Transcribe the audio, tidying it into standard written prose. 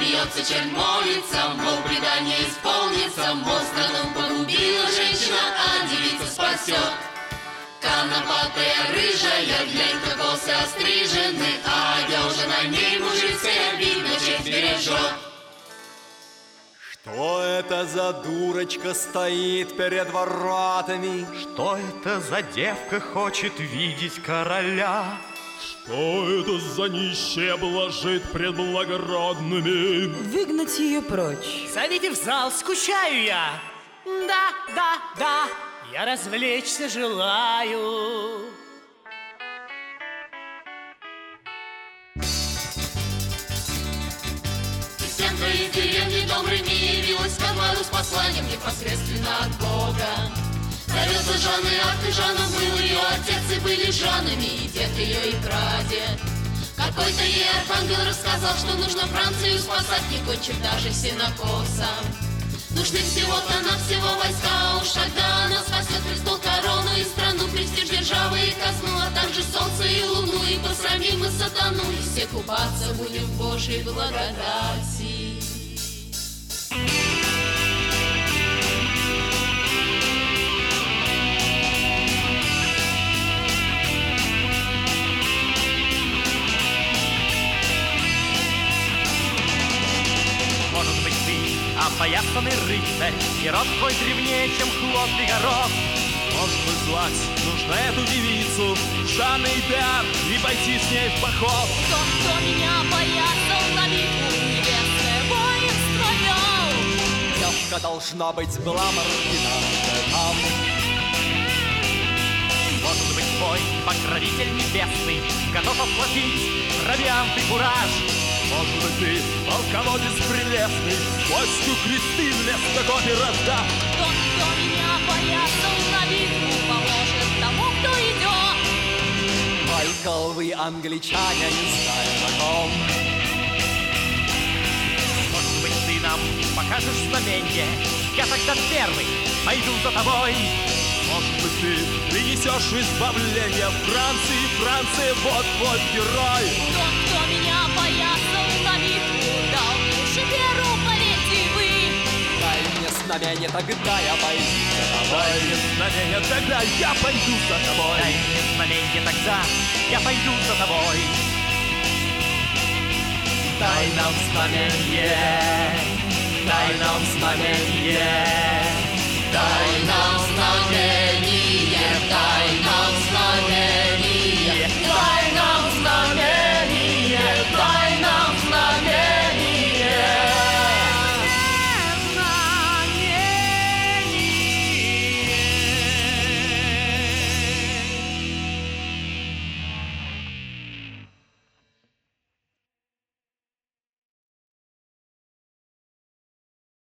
смеется, чернь молится, мол, предание исполнится, мол, страну погубила женщина, а девица спасет. Конопатая рыжая, глянь-ка косы острижены, а одежа на ней мужицкая, видно, честь бережет. Что это за дурочка стоит перед воротами? Что это за девка хочет видеть короля? Что это за нищая блажит пред благородными? Выгнать ее прочь. Зовите в зал, скучаю я. Да, я развлечься желаю. Сестренка из деревни добрыми явилась ко двору с посланием непосредственно от Бога. Зовется Жанной, ах ты, Жанна, был ее отец, и были женами, и дед ее, и прадед. Какой-то ей архангел рассказал, что нужно Францию спасать, не кончив даже сенокосом. Нужны всего-то на всего войска, уж тогда она спасет престол, корону и страну, престиж державы и казну, а также солнце и луну, и посрамим мы сатану, и все купаться будем в Божьей благодати. Может быть, ты опоясанный рыцарь, и род твой древнее, чем хлопья горох. Может быть, звать нужно эту девицу Жанны и Пиар, и пойти с ней в поход. Тот, кто меня опоясал на битву, небесное воинство вел. Девка должна быть была маргинантом. Может быть, твой покровитель небесный готов оплатить провиант и кураж. Может быть, ты полководец прелестный, войску кресты вместо копий раздав. Тот, кто меня опоясал на битву, поможет тому, кто идет. Майкл, вы, англичане, не знаю о ком. Может быть, ты нам покажешь знамение, я тогда первый пойду за тобой. Может быть, ты принесешь избавление Франции, Франция, вот твой герой. Тот, кто меня опоясал на битву, дал лучше веру, поверьте вы. Дай мне знамение, тогда я пойду за тобой. Дай мне знамение, тогда я пойду за тобой. Дай мне знамение, тогда я пойду за тобой. Дай нам знамение, дай нам знамение, дай нам